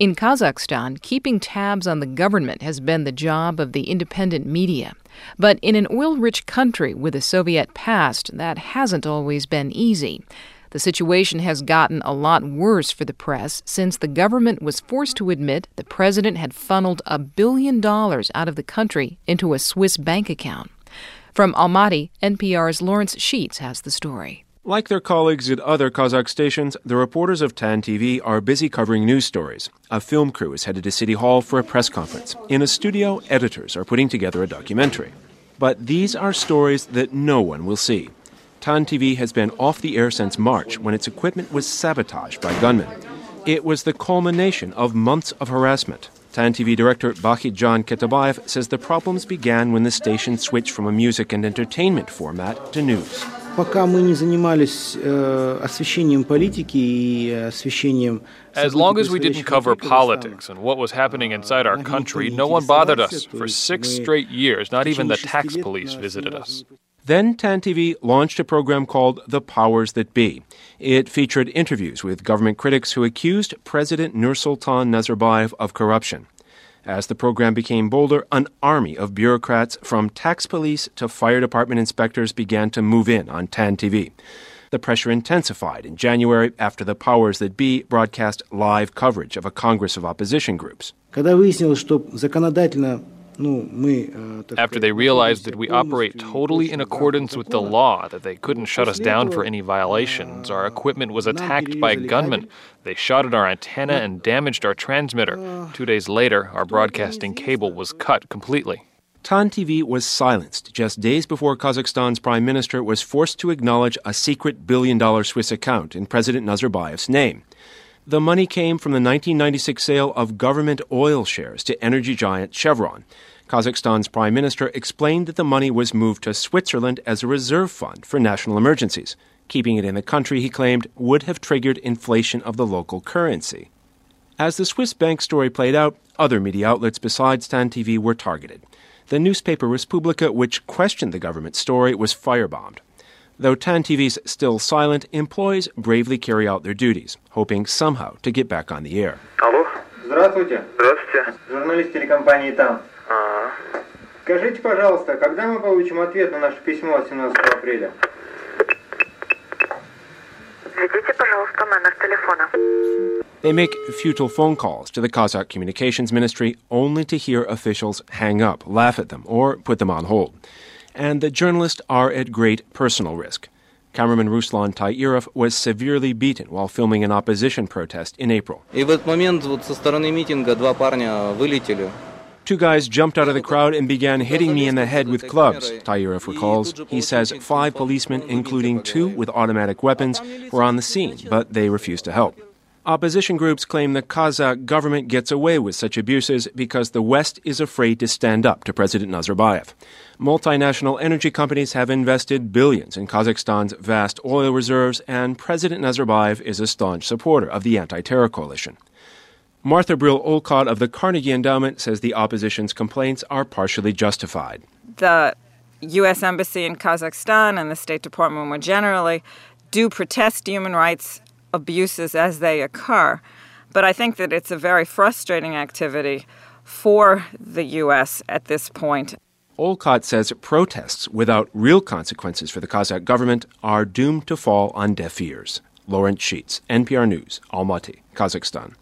In Kazakhstan, keeping tabs on the government has been the job of the independent media. But in an oil-rich country with a Soviet past, that hasn't always been easy. The situation has gotten a lot worse for the press since the government was forced to admit the president had funneled $1 billion out of the country into a Swiss bank account. From Almaty, NPR's Lawrence Sheets has the story. Like their colleagues at other Kazakh stations, the reporters of TAN TV are busy covering news stories. A film crew is headed to City Hall for a press conference. In a studio, editors are putting together a documentary. But these are stories that no one will see. TAN TV has been off the air since March when its equipment was sabotaged by gunmen. It was the culmination of months of harassment. TAN TV director Bakhitjan Ketabayev says the problems began when the station switched from a music and entertainment format to news. As long as we didn't cover politics and what was happening inside our country, no one bothered us. For 6 straight years, not even the tax police visited us. Then TAN TV launched a program called The Powers That Be. It featured interviews with government critics who accused President Nursultan Nazarbayev of corruption. As the program became bolder, an army of bureaucrats from tax police to fire department inspectors began to move in on TAN TV. The pressure intensified in January after the Powers That Be broadcast live coverage of a Congress of opposition groups. After they realized that we operate totally in accordance with the law, that they couldn't shut us down for any violations, our equipment was attacked by gunmen. They shot at our antenna and damaged our transmitter. 2 days later, our broadcasting cable was cut completely. TAN TV was silenced just days before Kazakhstan's prime minister was forced to acknowledge a secret $1 billion Swiss account in President Nazarbayev's name. The money came from the 1996 sale of government oil shares to energy giant Chevron. Kazakhstan's prime minister explained that the money was moved to Switzerland as a reserve fund for national emergencies. Keeping it in the country, he claimed, would have triggered inflation of the local currency. As the Swiss bank story played out, other media outlets besides TAN TV were targeted. The newspaper Respublika, which questioned the government story, was firebombed. Though TAN TV's still silent, employees bravely carry out their duties, hoping somehow to get back on the air. Алло? Здравствуйте. Здравствуйте. Журналист телекомпании ТАН. Скажите, пожалуйста, когда мы получим ответ на наше письмо от 17 апреля? Введите, пожалуйста, номер телефона. They make futile phone calls to the Kazakh Communications Ministry only to hear officials hang up, laugh at them, or put them on hold. And the journalists are at great personal risk. Cameraman Ruslan Tairov was severely beaten while filming an opposition protest in April. И в этот момент вот со стороны митинга 2 парня вылетели. 2 guys jumped out of the crowd and began hitting me in the head with clubs, Tairov recalls. He says 5 policemen, including 2 with automatic weapons, were on the scene, but they refused to help. Opposition groups claim the Kazakh government gets away with such abuses because the West is afraid to stand up to President Nazarbayev. Multinational energy companies have invested billions in Kazakhstan's vast oil reserves, and President Nazarbayev is a staunch supporter of the anti-terror coalition. Martha Brill-Olcott of the Carnegie Endowment says the opposition's complaints are partially justified. The U.S. Embassy in Kazakhstan and the State Department more generally do protest human rights abuses as they occur. But I think that it's a very frustrating activity for the U.S. at this point. Olcott says protests without real consequences for the Kazakh government are doomed to fall on deaf ears. Lawrence Sheets, NPR News, Almaty, Kazakhstan.